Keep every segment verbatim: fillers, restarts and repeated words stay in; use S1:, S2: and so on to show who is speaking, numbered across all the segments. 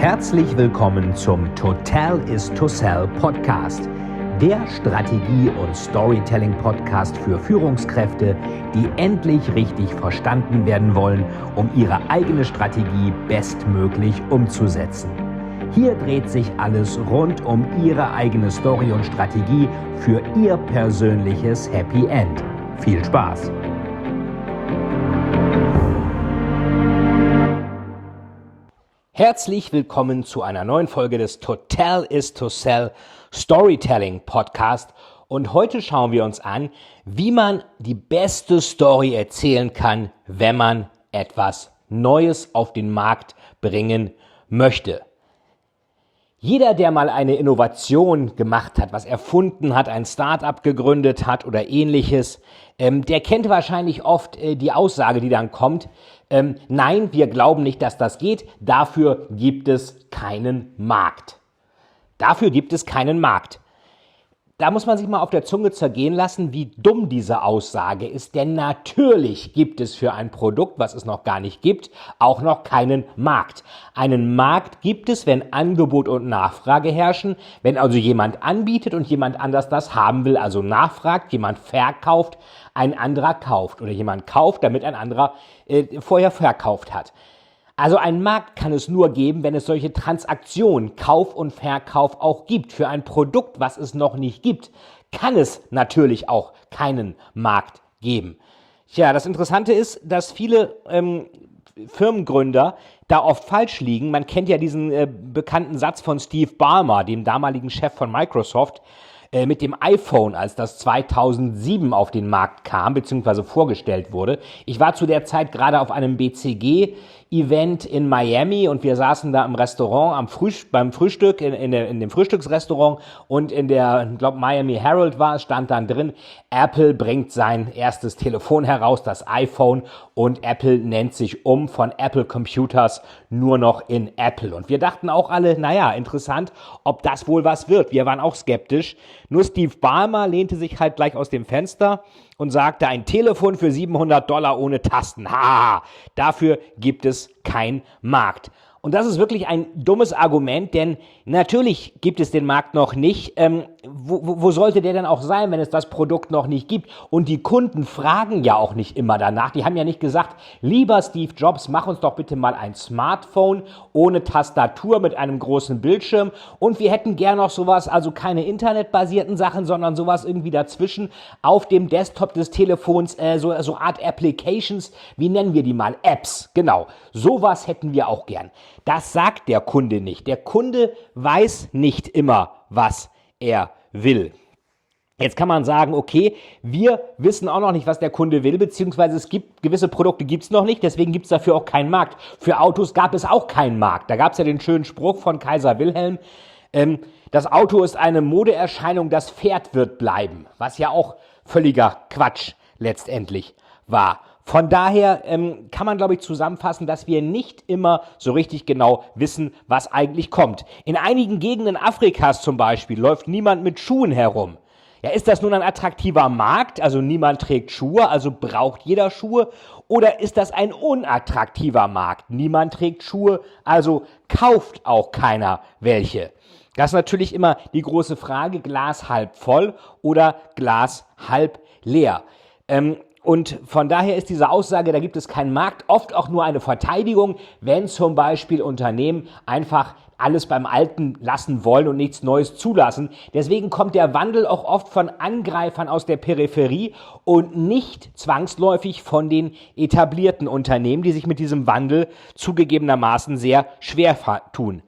S1: Herzlich willkommen zum Total is to Sell Podcast, der Strategie- und Storytelling-Podcast für Führungskräfte, die endlich richtig verstanden werden wollen, um ihre eigene Strategie bestmöglich umzusetzen. Hier dreht sich alles rund um Ihre eigene Story und Strategie für Ihr persönliches Happy End. Viel Spaß! Herzlich willkommen zu einer neuen Folge des Total is to Sell Storytelling Podcast. Und heute schauen wir uns an, wie man die beste Story erzählen kann, wenn man etwas Neues auf den Markt bringen möchte. Jeder, der mal eine Innovation gemacht hat, was erfunden hat, ein Start-up gegründet hat oder ähnliches, ähm, der kennt wahrscheinlich oft äh, die Aussage, die dann kommt, ähm, nein, wir glauben nicht, dass das geht, dafür gibt es keinen Markt. Dafür gibt es keinen Markt. Da muss man sich mal auf der Zunge zergehen lassen, wie dumm diese Aussage ist, denn natürlich gibt es für ein Produkt, was es noch gar nicht gibt, auch noch keinen Markt. Einen Markt gibt es, wenn Angebot und Nachfrage herrschen, wenn also jemand anbietet und jemand anders das haben will, also nachfragt, jemand verkauft, ein anderer kauft oder jemand kauft, damit ein anderer äh, vorher verkauft hat. Also einen Markt kann es nur geben, wenn es solche Transaktionen, Kauf und Verkauf auch gibt. Für ein Produkt, was es noch nicht gibt, kann es natürlich auch keinen Markt geben. Tja, das Interessante ist, dass viele ähm, Firmengründer da oft falsch liegen. Man kennt ja diesen äh, bekannten Satz von Steve Ballmer, dem damaligen Chef von Microsoft, äh, mit dem iPhone, als das zweitausendsieben auf den Markt kam, beziehungsweise vorgestellt wurde. Ich war zu der Zeit gerade auf einem B C G-Event in Miami und wir saßen da im Restaurant am Frühst- beim Frühstück, in, in, der, in dem Frühstücksrestaurant und in der, ich glaube Miami Herald war es, stand dann drin, Apple bringt sein erstes Telefon heraus, das iPhone, und Apple nennt sich um von Apple Computers nur noch in Apple. Und wir dachten auch alle, naja, interessant, ob das wohl was wird. Wir waren auch skeptisch. Nur Steve Ballmer lehnte sich halt gleich aus dem Fenster und sagte, ein Telefon für siebenhundert Dollar ohne Tasten. Ha, dafür gibt es keinen Markt. Und das ist wirklich ein dummes Argument, denn natürlich gibt es den Markt noch nicht. Ähm, wo, wo sollte der denn auch sein, wenn es das Produkt noch nicht gibt? Und die Kunden fragen ja auch nicht immer danach. Die haben ja nicht gesagt, lieber Steve Jobs, mach uns doch bitte mal ein Smartphone ohne Tastatur mit einem großen Bildschirm. Und wir hätten gern noch sowas, also keine internetbasierten Sachen, sondern sowas irgendwie dazwischen auf dem Desktop des Telefons, äh, so, so Art Applications, wie nennen wir die mal? Apps, genau. Sowas hätten wir auch gern. Das sagt der Kunde nicht. Der Kunde weiß nicht immer, was er will. Jetzt kann man sagen, okay, wir wissen auch noch nicht, was der Kunde will, beziehungsweise es gibt gewisse Produkte, gibt es noch nicht, deswegen gibt es dafür auch keinen Markt. Für Autos gab es auch keinen Markt. Da gab es ja den schönen Spruch von Kaiser Wilhelm, ähm, das Auto ist eine Modeerscheinung, das Pferd wird bleiben, was ja auch völliger Quatsch letztendlich war. Von daher ähm, kann man, glaube ich, zusammenfassen, dass wir nicht immer so richtig genau wissen, was eigentlich kommt. In einigen Gegenden Afrikas zum Beispiel läuft niemand mit Schuhen herum. Ja, ist das nun ein attraktiver Markt, also niemand trägt Schuhe, also braucht jeder Schuhe? Oder ist das ein unattraktiver Markt? Niemand trägt Schuhe, also kauft auch keiner welche. Das ist natürlich immer die große Frage, Glas halb voll oder Glas halb leer. Ähm, Und von daher ist diese Aussage, da gibt es keinen Markt, oft auch nur eine Verteidigung, wenn zum Beispiel Unternehmen einfach alles beim Alten lassen wollen und nichts Neues zulassen. Deswegen kommt der Wandel auch oft von Angreifern aus der Peripherie und nicht zwangsläufig von den etablierten Unternehmen, die sich mit diesem Wandel zugegebenermaßen sehr schwer tun.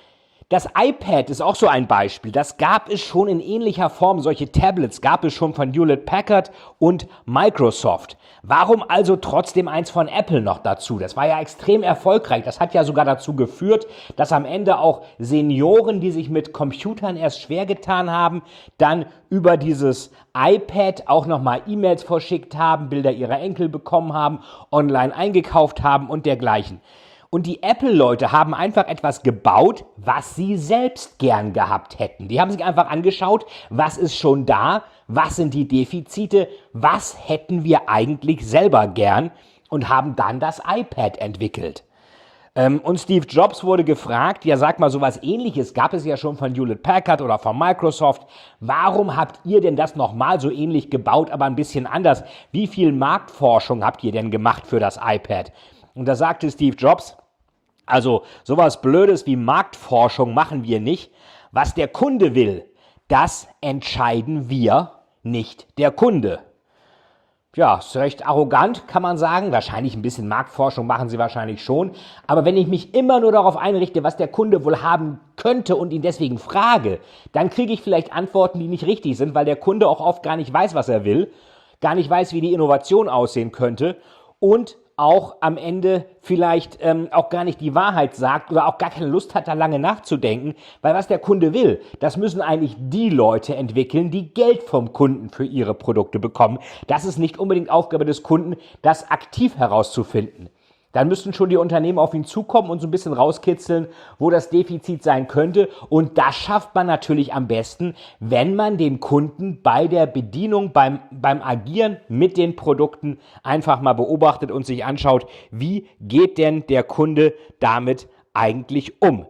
S1: Das iPad ist auch so ein Beispiel. Das gab es schon in ähnlicher Form. Solche Tablets gab es schon von Hewlett Packard und Microsoft. Warum also trotzdem eins von Apple noch dazu? Das war ja extrem erfolgreich. Das hat ja sogar dazu geführt, dass am Ende auch Senioren, die sich mit Computern erst schwer getan haben, dann über dieses iPad auch nochmal E-Mails verschickt haben, Bilder ihrer Enkel bekommen haben, online eingekauft haben und dergleichen. Und die Apple-Leute haben einfach etwas gebaut, was sie selbst gern gehabt hätten. Die haben sich einfach angeschaut, was ist schon da, was sind die Defizite, was hätten wir eigentlich selber gern und haben dann das iPad entwickelt. Ähm, und Steve Jobs wurde gefragt, ja sag mal, sowas Ähnliches gab es ja schon von Hewlett Packard oder von Microsoft. Warum habt ihr denn das nochmal so ähnlich gebaut, aber ein bisschen anders? Wie viel Marktforschung habt ihr denn gemacht für das iPad? Und da sagte Steve Jobs, also sowas Blödes wie Marktforschung machen wir nicht. Was der Kunde will, das entscheiden wir, nicht der Kunde. Ja, ist recht arrogant, kann man sagen. Wahrscheinlich ein bisschen Marktforschung machen sie wahrscheinlich schon. Aber wenn ich mich immer nur darauf einrichte, was der Kunde wohl haben könnte und ihn deswegen frage, dann kriege ich vielleicht Antworten, die nicht richtig sind, weil der Kunde auch oft gar nicht weiß, was er will, gar nicht weiß, wie die Innovation aussehen könnte und auch am Ende vielleicht ähm, auch gar nicht die Wahrheit sagt oder auch gar keine Lust hat, da lange nachzudenken, weil was der Kunde will, das müssen eigentlich die Leute entwickeln, die Geld vom Kunden für ihre Produkte bekommen. Das ist nicht unbedingt Aufgabe des Kunden, das aktiv herauszufinden. Dann müssten schon die Unternehmen auf ihn zukommen und so ein bisschen rauskitzeln, wo das Defizit sein könnte. Und das schafft man natürlich am besten, wenn man den Kunden bei der Bedienung, beim, beim Agieren mit den Produkten einfach mal beobachtet und sich anschaut, wie geht denn der Kunde damit eigentlich um.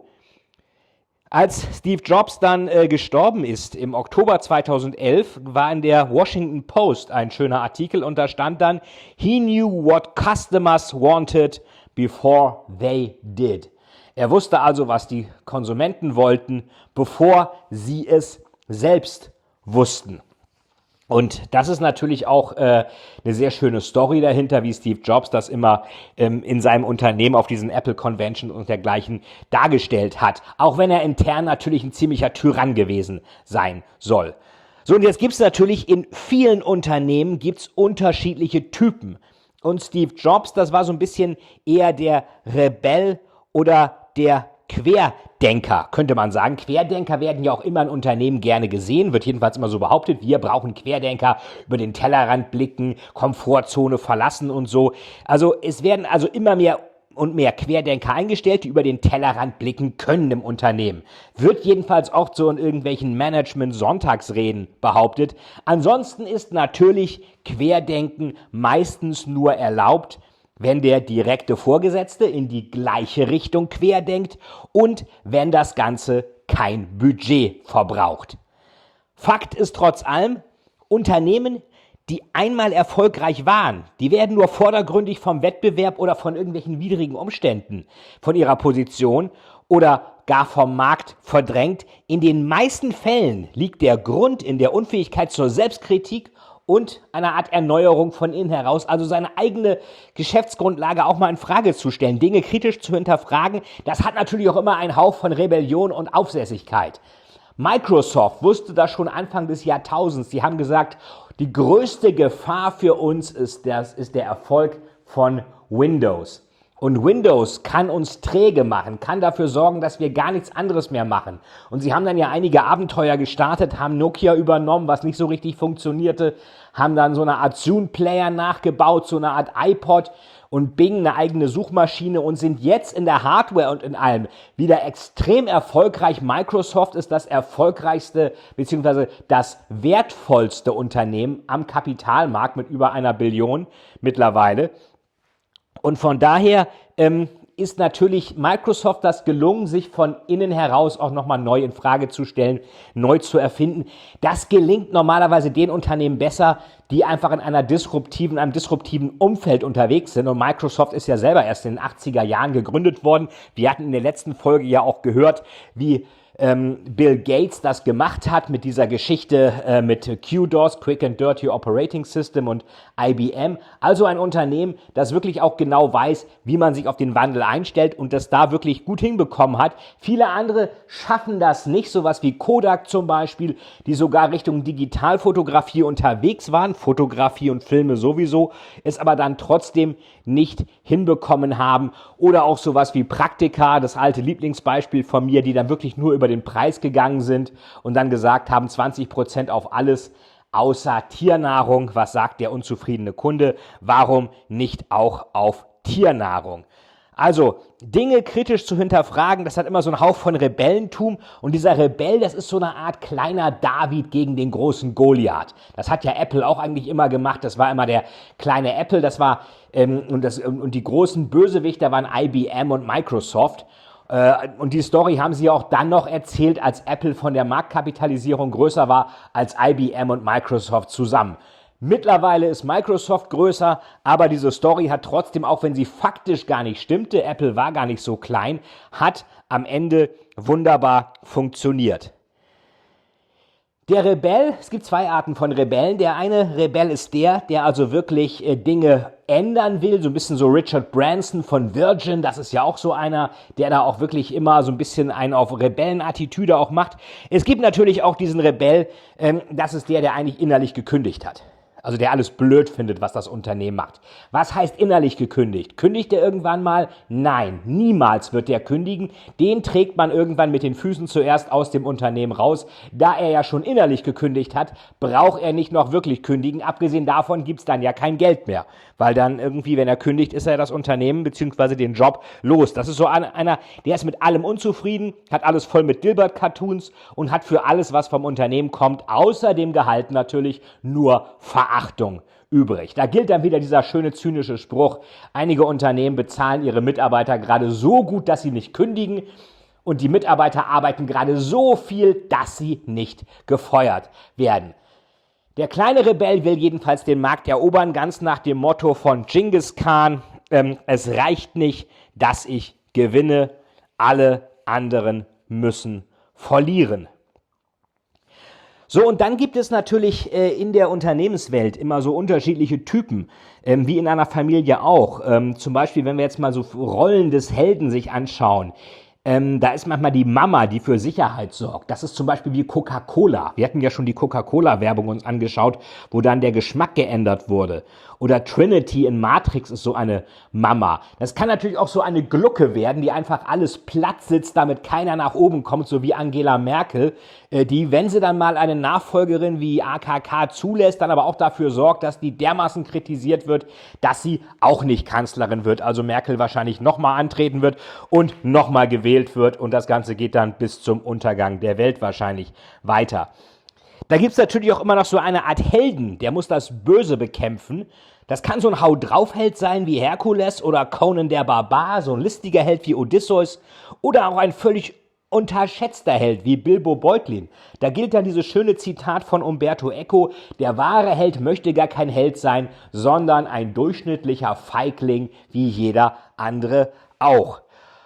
S1: Als Steve Jobs dann äh, gestorben ist, im Oktober zweitausendelf, war in der Washington Post ein schöner Artikel und da stand dann, "He knew what customers wanted before they did." Er wusste also, was die Konsumenten wollten, bevor sie es selbst wussten. Und das ist natürlich auch äh, eine sehr schöne Story dahinter, wie Steve Jobs das immer ähm, in seinem Unternehmen auf diesen Apple Convention und dergleichen dargestellt hat. Auch wenn er intern natürlich ein ziemlicher Tyrann gewesen sein soll. So, und jetzt gibt's natürlich in vielen Unternehmen gibt's unterschiedliche Typen. Und Steve Jobs, das war so ein bisschen eher der Rebell oder der Querdenker, könnte man sagen. Querdenker werden ja auch immer in Unternehmen gerne gesehen, wird jedenfalls immer so behauptet, wir brauchen Querdenker, über den Tellerrand blicken, Komfortzone verlassen und so. Also es werden also immer mehr und mehr Querdenker eingestellt, die über den Tellerrand blicken können im Unternehmen. Wird jedenfalls auch so in irgendwelchen Management-Sonntagsreden behauptet. Ansonsten ist natürlich Querdenken meistens nur erlaubt, wenn der direkte Vorgesetzte in die gleiche Richtung querdenkt und wenn das Ganze kein Budget verbraucht. Fakt ist trotz allem, Unternehmen, die einmal erfolgreich waren, die werden nur vordergründig vom Wettbewerb oder von irgendwelchen widrigen Umständen, von ihrer Position oder gar vom Markt verdrängt. In den meisten Fällen liegt der Grund in der Unfähigkeit zur Selbstkritik und einer Art Erneuerung von innen heraus, also seine eigene Geschäftsgrundlage auch mal in Frage zu stellen, Dinge kritisch zu hinterfragen. Das hat natürlich auch immer einen Hauch von Rebellion und Aufsässigkeit. Microsoft wusste das schon Anfang des Jahrtausends. Sie haben gesagt, die größte Gefahr für uns ist, das, ist der Erfolg von Windows. Und Windows kann uns träge machen, kann dafür sorgen, dass wir gar nichts anderes mehr machen. Und sie haben dann ja einige Abenteuer gestartet, haben Nokia übernommen, was nicht so richtig funktionierte, haben dann so eine Art Zune-Player nachgebaut, so eine Art iPod und Bing, eine eigene Suchmaschine und sind jetzt in der Hardware und in allem wieder extrem erfolgreich. Microsoft ist das erfolgreichste bzw. das wertvollste Unternehmen am Kapitalmarkt mit über einer Billion mittlerweile. Und von daher ähm, ist natürlich Microsoft das gelungen, sich von innen heraus auch nochmal neu in Frage zu stellen, neu zu erfinden. Das gelingt normalerweise den Unternehmen besser, die einfach in einer disruptiven, einem disruptiven Umfeld unterwegs sind. Und Microsoft ist ja selber erst in den achtziger Jahren gegründet worden. Wir hatten in der letzten Folge ja auch gehört, wie ähm, Bill Gates das gemacht hat mit dieser Geschichte äh, mit Q DOS, Quick and Dirty Operating System und I B M. Also ein Unternehmen, das wirklich auch genau weiß, wie man sich auf den Wandel einstellt und das da wirklich gut hinbekommen hat. Viele andere schaffen das nicht, sowas wie Kodak zum Beispiel, die sogar Richtung Digitalfotografie unterwegs waren, Fotografie und Filme sowieso, es aber dann trotzdem nicht hinbekommen haben. Oder auch sowas wie Praktika, das alte Lieblingsbeispiel von mir, die dann wirklich nur über den Preis gegangen sind und dann gesagt haben, zwanzig Prozent auf alles außer Tiernahrung. Was sagt der unzufriedene Kunde? Warum nicht auch auf Tiernahrung? Also Dinge kritisch zu hinterfragen, das hat immer so einen Hauch von Rebellentum und dieser Rebell, das ist so eine Art kleiner David gegen den großen Goliath. Das hat ja Apple auch eigentlich immer gemacht, das war immer der kleine Apple, das war ähm, und, das, und die großen Bösewichter waren I B M und Microsoft. Äh, und die Story haben sie auch dann noch erzählt, als Apple von der Marktkapitalisierung größer war als I B M und Microsoft zusammen. Mittlerweile ist Microsoft größer, aber diese Story hat trotzdem, auch wenn sie faktisch gar nicht stimmte, Apple war gar nicht so klein, hat am Ende wunderbar funktioniert. Der Rebell, es gibt zwei Arten von Rebellen. Der eine Rebell ist der, der also wirklich äh, Dinge ändern will, so ein bisschen so Richard Branson von Virgin, das ist ja auch so einer, der da auch wirklich immer so ein bisschen einen auf Rebellenattitüde auch macht. Es gibt natürlich auch diesen Rebell, ähm, das ist der, der eigentlich innerlich gekündigt hat. Also der alles blöd findet, was das Unternehmen macht. Was heißt innerlich gekündigt? Kündigt er irgendwann mal? Nein, niemals wird der kündigen. Den trägt man irgendwann mit den Füßen zuerst aus dem Unternehmen raus. Da er ja schon innerlich gekündigt hat, braucht er nicht noch wirklich kündigen. Abgesehen davon gibt's dann ja kein Geld mehr. Weil dann irgendwie, wenn er kündigt, ist er das Unternehmen bzw. den Job los. Das ist so einer, der ist mit allem unzufrieden, hat alles voll mit Dilbert-Cartoons und hat für alles, was vom Unternehmen kommt, außer dem Gehalt natürlich nur Verachtung übrig. Da gilt dann wieder dieser schöne zynische Spruch, einige Unternehmen bezahlen ihre Mitarbeiter gerade so gut, dass sie nicht kündigen und die Mitarbeiter arbeiten gerade so viel, dass sie nicht gefeuert werden. Der kleine Rebell will jedenfalls den Markt erobern, ganz nach dem Motto von Genghis Khan, ähm, es reicht nicht, dass ich gewinne, alle anderen müssen verlieren. So, und dann gibt es natürlich äh, in der Unternehmenswelt immer so unterschiedliche Typen, ähm, wie in einer Familie auch. Ähm, zum Beispiel, wenn wir jetzt mal so Rollen des Helden sich anschauen. Ähm, da ist manchmal die Mama, die für Sicherheit sorgt. Das ist zum Beispiel wie Coca-Cola. Wir hatten ja schon die Coca-Cola-Werbung uns angeschaut, wo dann der Geschmack geändert wurde. Oder Trinity in Matrix ist so eine Mama. Das kann natürlich auch so eine Glucke werden, die einfach alles platt sitzt, damit keiner nach oben kommt, so wie Angela Merkel, äh, die, wenn sie dann mal eine Nachfolgerin wie A K K zulässt, dann aber auch dafür sorgt, dass die dermaßen kritisiert wird, dass sie auch nicht Kanzlerin wird. Also Merkel wahrscheinlich nochmal antreten wird und nochmal gewählt wird und das Ganze geht dann bis zum Untergang der Welt wahrscheinlich weiter. Da gibt es natürlich auch immer noch so eine Art Helden, der muss das Böse bekämpfen. Das kann so ein Hau-drauf-Held sein wie Herkules oder Conan der Barbar, so ein listiger Held wie Odysseus oder auch ein völlig unterschätzter Held wie Bilbo Beutlin. Da gilt dann dieses schöne Zitat von Umberto Eco, der wahre Held möchte gar kein Held sein, sondern ein durchschnittlicher Feigling wie jeder andere auch.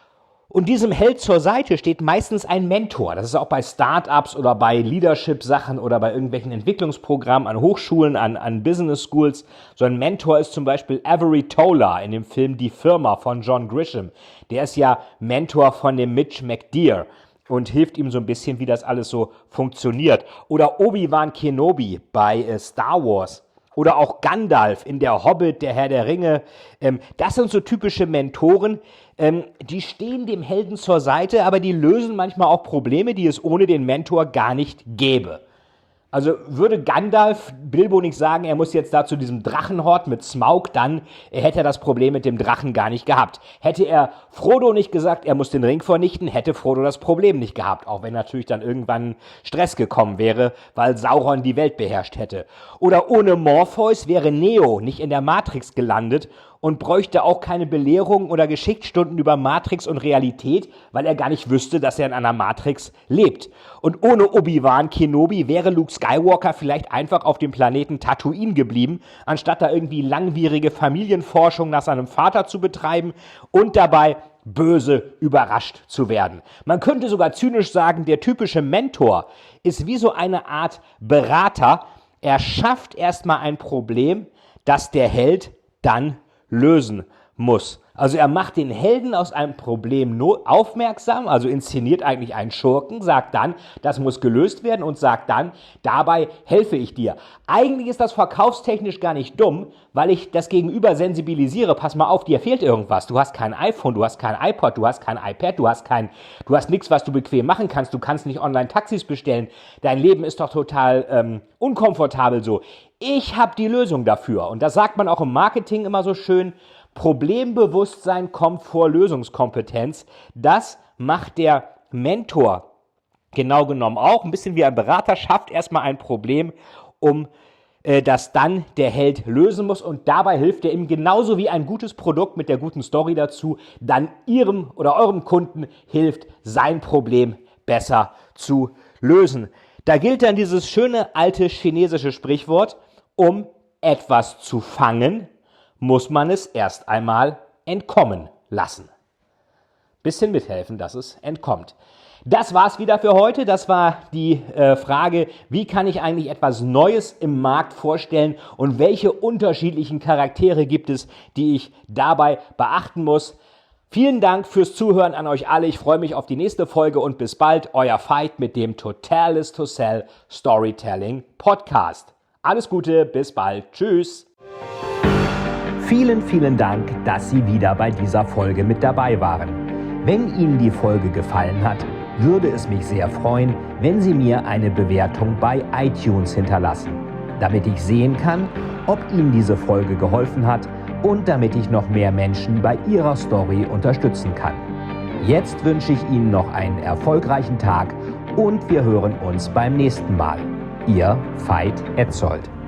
S1: Und diesem Held zur Seite steht meistens ein Mentor. Das ist auch bei Startups oder bei Leadership-Sachen oder bei irgendwelchen Entwicklungsprogrammen an Hochschulen, an, an Business Schools. So ein Mentor ist zum Beispiel Avery Tola in dem Film Die Firma von John Grisham. Der ist ja Mentor von dem Mitch McDear und hilft ihm so ein bisschen, wie das alles so funktioniert. Oder Obi-Wan Kenobi bei äh, Star Wars. Oder auch Gandalf in Der Hobbit, der Herr der Ringe. Ähm, das sind so typische Mentoren, ähm, die stehen dem Helden zur Seite, aber die lösen manchmal auch Probleme, die es ohne den Mentor gar nicht gäbe. Also würde Gandalf Bilbo nicht sagen, er muss jetzt da zu diesem Drachenhort mit Smaug, dann hätte er das Problem mit dem Drachen gar nicht gehabt. Hätte er Frodo nicht gesagt, er muss den Ring vernichten, hätte Frodo das Problem nicht gehabt. Auch wenn natürlich dann irgendwann Stress gekommen wäre, weil Sauron die Welt beherrscht hätte. Oder ohne Morpheus wäre Neo nicht in der Matrix gelandet und bräuchte auch keine Belehrungen oder Geschichtsstunden über Matrix und Realität, weil er gar nicht wüsste, dass er in einer Matrix lebt. Und ohne Obi-Wan Kenobi wäre Luke Skywalker vielleicht einfach auf dem Planeten Tatooine geblieben, anstatt da irgendwie langwierige Familienforschung nach seinem Vater zu betreiben und dabei böse überrascht zu werden. Man könnte sogar zynisch sagen, der typische Mentor ist wie so eine Art Berater. Er schafft erstmal ein Problem, das der Held dann lösen muss. Also er macht den Helden aus einem Problem aufmerksam, also inszeniert eigentlich einen Schurken, sagt dann, das muss gelöst werden und sagt dann, dabei helfe ich dir. Eigentlich ist das verkaufstechnisch gar nicht dumm, weil ich das Gegenüber sensibilisiere, pass mal auf, dir fehlt irgendwas, du hast kein iPhone, du hast kein iPod, du hast kein iPad, du hast kein, du hast nichts, was du bequem machen kannst, du kannst nicht online Taxis bestellen, dein Leben ist doch total ähm, unkomfortabel so. Ich habe die Lösung dafür und das sagt man auch im Marketing immer so schön, Problembewusstsein kommt vor Lösungskompetenz. Das macht der Mentor genau genommen auch. Ein bisschen wie ein Berater schafft erstmal ein Problem, um äh, das dann der Held lösen muss. Und dabei hilft er ihm genauso wie ein gutes Produkt mit der guten Story dazu, dann ihrem oder eurem Kunden hilft, sein Problem besser zu lösen. Da gilt dann dieses schöne alte chinesische Sprichwort, um etwas zu fangen, muss man es erst einmal entkommen lassen. Bisschen mithelfen, dass es entkommt. Das war's wieder für heute. Das war die äh, Frage, wie kann ich eigentlich etwas Neues im Markt vorstellen und welche unterschiedlichen Charaktere gibt es, die ich dabei beachten muss. Vielen Dank fürs Zuhören an euch alle. Ich freue mich auf die nächste Folge und bis bald. Euer Veit mit dem Total is to Sell Storytelling Podcast. Alles Gute, bis bald. Tschüss. Vielen, vielen Dank, dass Sie wieder bei dieser Folge mit dabei waren. Wenn Ihnen die Folge gefallen hat, würde es mich sehr freuen, wenn Sie mir eine Bewertung bei iTunes hinterlassen, damit ich sehen kann, ob Ihnen diese Folge geholfen hat und damit ich noch mehr Menschen bei ihrer Story unterstützen kann. Jetzt wünsche ich Ihnen noch einen erfolgreichen Tag und wir hören uns beim nächsten Mal. Ihr Veit Etzold.